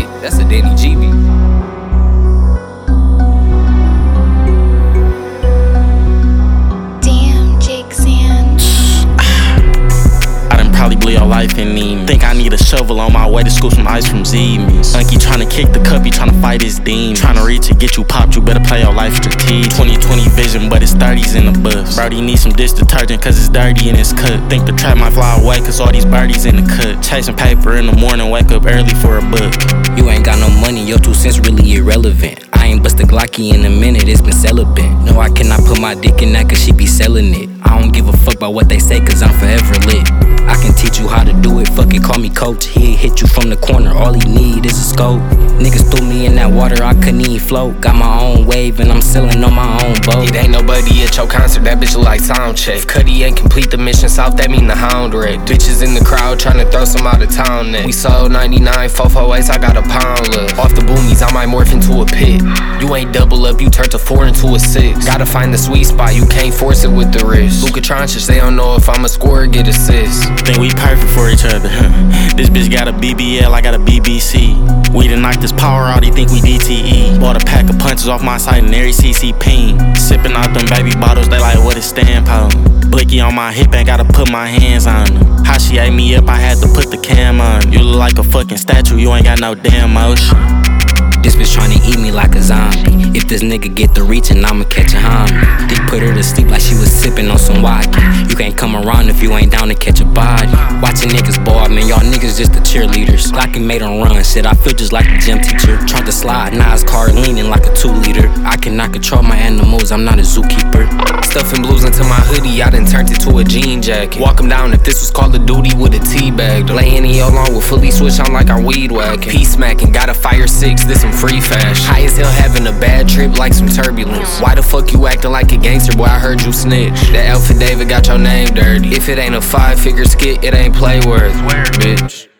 shit. That's a Danny G beat. Probably blew your life in me. Think I need a shovel on my way to scoop some ice from Z-Me's. Unky tryna kick the cup, he tryna fight his demon. Tryna reach it, get you popped, you better play your life strategic. 20/20 vision, but it's 30s in the bus. Brody need some dish detergent cause it's dirty in his cut. Think the trap might fly away cause all these birdies in the cut. Chasing paper in the morning, wake up early for a book. You ain't got no money, your 2 cents really irrelevant. I ain't bust a Glocky in a minute, it's been celibate. No, I cannot put my dick in that cause she be selling it. I don't give a fuck about what they say cause I'm forever lit. I can teach you how to do it, fuck it, call me coach. He'll hit you from the corner, all he need is a scope. Niggas threw me in that water, I couldn't even float. Got my own wave and I'm sailing on my own boat. It ain't nobody at your concert, that bitch look like sound check. If Cuddy ain't complete the mission south, that mean the hound wreck. Bitches in the crowd tryna throw some out of town next. We sold 99, 448s, I got a pound left. Off the boomies, I might morph into a pit. You ain't double up, you turn to 4 into a 6. Gotta find the sweet spot, you can't force it with the wrist. Luka Trončić, they don't know if I'ma score or get assists. Think we perfect for each other, This bitch got a BBL, I got a BBC. We done knocked this power out, he think we DTE. Bought a pack of punches off my site and every CC ping. Sipping out them baby bottles, they like what is stand on. Blicky on my hip, ain't gotta put my hands on them. How she ate me up, I had to put the cam on. You look like a fucking statue, you ain't got no damn motion. This bitch tryna eat me like a zombie. If this nigga get the reaching, I'ma catch a homie. Dick put her to sleep like she was sipping on some vodka. You can't come around if you ain't down to catch a body. Watching niggas ball, man, y'all niggas just the cheerleaders. Glocky made them run, shit, I feel just like the gym teacher. Tried to slide, now his car leaning like a 2-liter. I cannot control my animals, I'm not a zookeeper. Stuffing blues into my hoodie, I done turned it to a jean jacket. Walk him down if this was Call of Duty with a teabag. Lay any along with fully switch on like I'm weed whacking. Peace smacking, got a fire 6, this some free fashion. High as hell having a bad trip like some turbulence. Why the fuck you acting like a gangster, boy, I heard you snitch. That Alpha David got your name dirty. If it ain't a 5-figure skit, it ain't play worth, bitch.